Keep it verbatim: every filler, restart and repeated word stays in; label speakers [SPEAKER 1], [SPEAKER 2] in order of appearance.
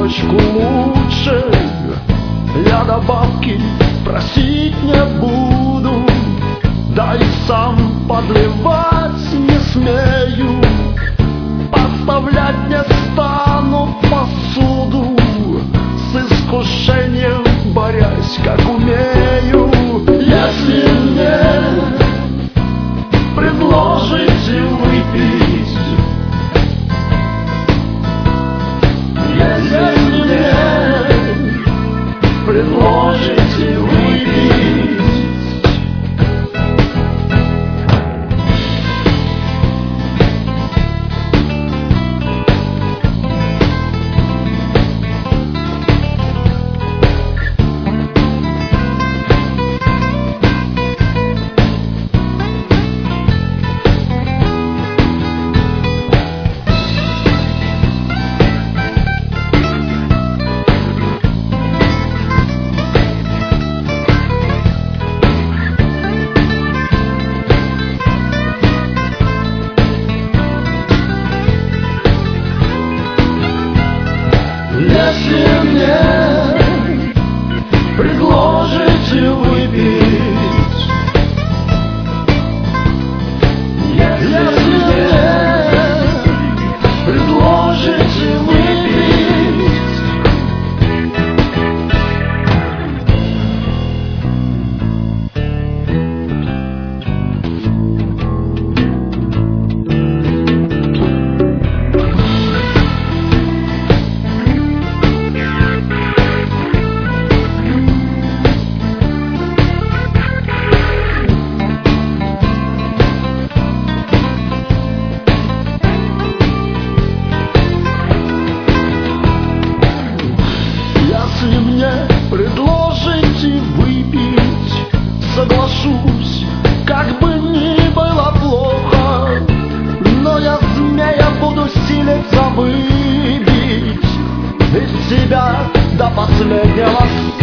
[SPEAKER 1] чуточку лучше. Я добавки просить не буду, да и сам подливать не смею. Поставлять не стану посуду, с искушением борясь, как умею. Если мне предложите выпить, если мне предложите выпить, если мне предложите выпить, если мне предложите выпить, если мне предложите выпить, соглашусь, как бы ни было плохо, но я змея буду силиться выбить из себя до последнего.